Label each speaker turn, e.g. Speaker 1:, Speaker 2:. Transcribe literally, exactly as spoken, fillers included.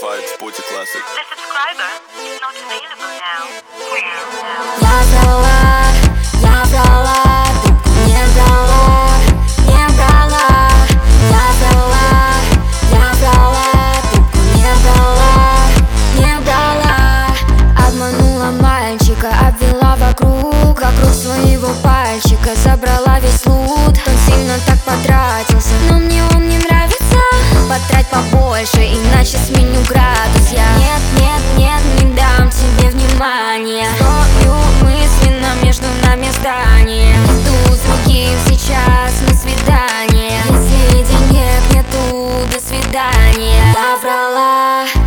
Speaker 1: certified sporty classic.
Speaker 2: The subscriber is not available now.
Speaker 3: Я врала, я врала, трубку не брала, не брала. Я врала, я врала, трубку не брала, не брала. Обманула мальчика, обвела вокруг, вокруг своего пальчика, забрала весь лут. Он сильно так потратился, но мне он не нравится. Потрать побольше, иначе сменю градус я. Нет, нет, нет, не дам тебе внимания. Строю мысленно между нами здание. Иду с другим сейчас на свидание. Если денег нету, до свидания. Я врала.